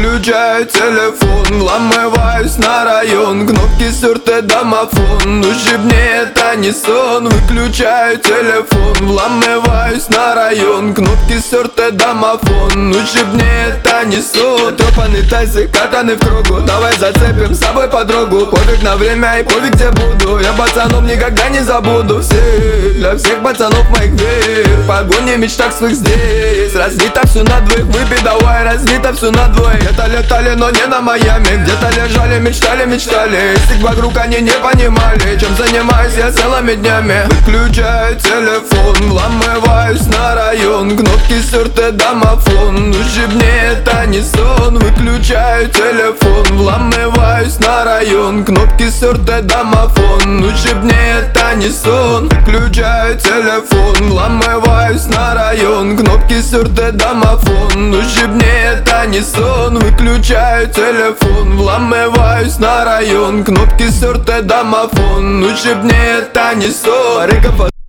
Выключаю телефон, вламываюсь на район. Кнопки стерты, домофон, лучше б мне это не сон. Выключаю телефон, вламываюсь на район. Кнопки стерты, домофон, лучше б мне это не сон. Трепанный тайсы, катаны в кругу, давай зацепим с собой подругу. Пофиг на время и пофиг где буду, я пацанов никогда не забуду. Все, для всех пацанов моих вверх, погони в мечтах своих здесь. Разбито все на двоих, выпей давай, разбито все на двоих. Где-то летали, но не на Майами, где-то лежали, мечтали. Стик вокруг они не понимали, чем занимаюсь я целыми днями. Выключаю телефон, вламываюсь на район. Кнопки стерты, домофон, лучше б мне это не сон. Выключаю телефон, вламываюсь на район. Кнопки стерты, домофон, лучше б мне это не сон. Выключаю телефон, вламываюсь на район. Кнопки стерты, домофон, лучше б мне это не сон. Выключаю телефон, вламываюсь на район. Кнопки стерты, домофон, лучше б мне это не сон.